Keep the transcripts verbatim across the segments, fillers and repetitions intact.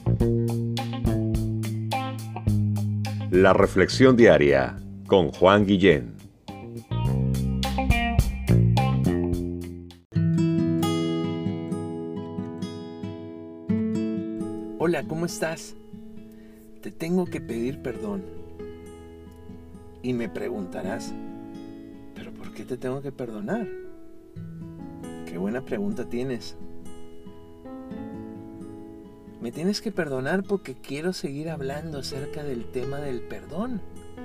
La reflexión diaria con Juan Guillén. Hola, ¿cómo estás? Te tengo que pedir perdón. Y me preguntarás, ¿pero por qué te tengo que perdonar? Qué buena pregunta tienes. Me tienes que perdonar porque quiero seguir hablando acerca del tema del perdón.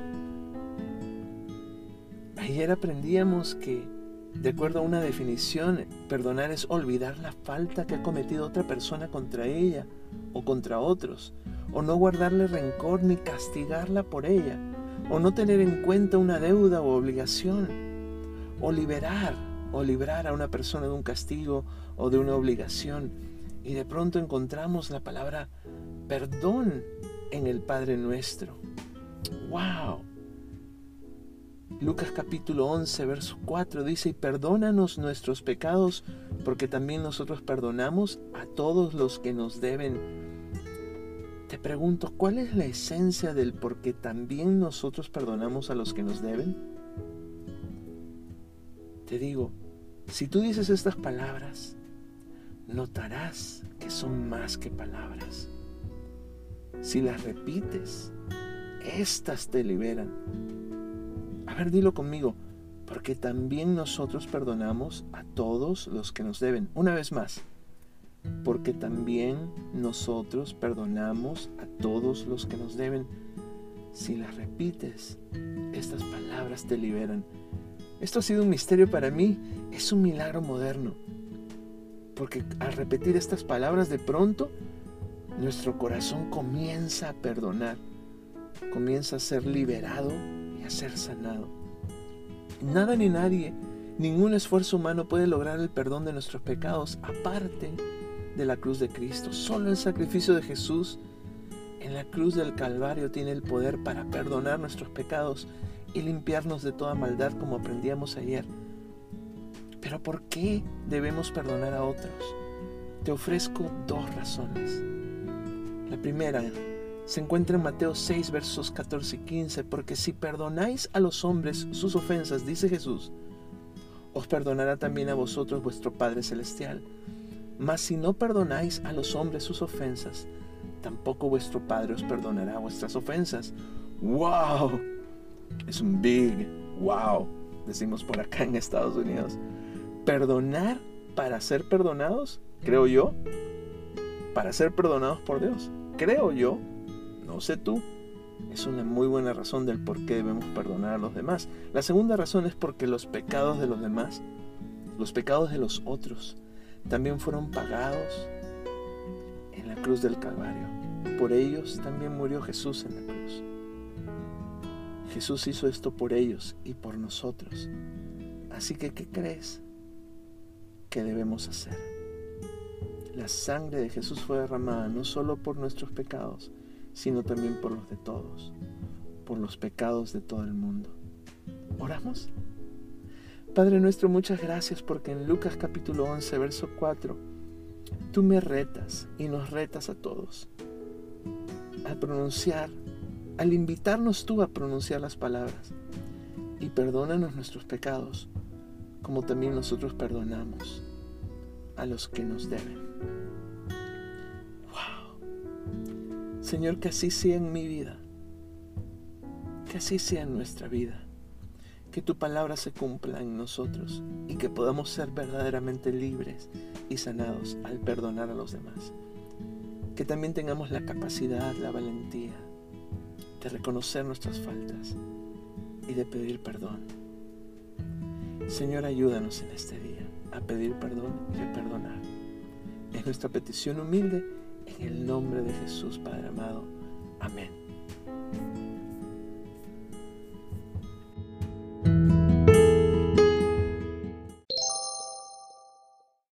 Ayer aprendíamos que, de acuerdo a una definición, perdonar es olvidar la falta que ha cometido otra persona contra ella o contra otros, o no guardarle rencor ni castigarla por ella, o no tener en cuenta una deuda o obligación, o liberar o librar a una persona de un castigo o de una obligación. Y de pronto encontramos la palabra perdón en el Padre Nuestro. ¡Wow! Lucas capítulo once, verso cuatro dice: y perdónanos nuestros pecados, porque también nosotros perdonamos a todos los que nos deben. Te pregunto, ¿cuál es la esencia del por qué también nosotros perdonamos a los que nos deben? Te digo, si tú dices estas palabras, notarás que son más que palabras. Si las repites, estas te liberan. A ver, dilo conmigo, porque también nosotros perdonamos a todos los que nos deben. Una vez más, porque también nosotros perdonamos a todos los que nos deben. Si las repites, estas palabras te liberan. Esto ha sido un misterio para mí, es un milagro moderno. Porque al repetir estas palabras, de pronto, nuestro corazón comienza a perdonar, comienza a ser liberado y a ser sanado. Nada ni nadie, ningún esfuerzo humano puede lograr el perdón de nuestros pecados aparte de la cruz de Cristo. Solo el sacrificio de Jesús en la cruz del Calvario tiene el poder para perdonar nuestros pecados y limpiarnos de toda maldad, como aprendíamos ayer. Pero ¿por qué debemos perdonar a otros? Te ofrezco dos razones. La primera se encuentra en Mateo seis, versos catorce y quince, porque si perdonáis a los hombres sus ofensas, dice Jesús, os perdonará también a vosotros vuestro Padre Celestial. Mas si no perdonáis a los hombres sus ofensas, tampoco vuestro Padre os perdonará vuestras ofensas. ¡Wow! Es un big wow, decimos por acá en Estados Unidos. Perdonar para ser perdonados, creo yo, para ser perdonados por Dios, creo yo, no sé tú, es una muy buena razón del por qué debemos perdonar a los demás. La segunda razón es porque los pecados de los demás, los pecados de los otros, también fueron pagados en la cruz del Calvario. Por ellos también murió Jesús en la cruz. Jesús hizo esto por ellos y por nosotros. Así que, ¿qué crees que debemos hacer? La sangre de Jesús fue derramada no solo por nuestros pecados, sino también por los de todos, por los pecados de todo el mundo. ¿Oramos? Padre nuestro, muchas gracias porque en Lucas capítulo once, verso cuatro, tú me retas y nos retas a todos a pronunciar, al invitarnos tú a pronunciar las palabras: y perdónanos nuestros pecados, como también nosotros perdonamos a los que nos deben. Wow. Señor, que así sea en mi vida, que así sea en nuestra vida, que tu palabra se cumpla en nosotros y que podamos ser verdaderamente libres y sanados al perdonar a los demás. Que también tengamos la capacidad, la valentía de reconocer nuestras faltas y de pedir perdón. Señor, ayúdanos en este día a pedir perdón y a perdonar. Es nuestra petición humilde en el nombre de Jesús, Padre amado. Amén.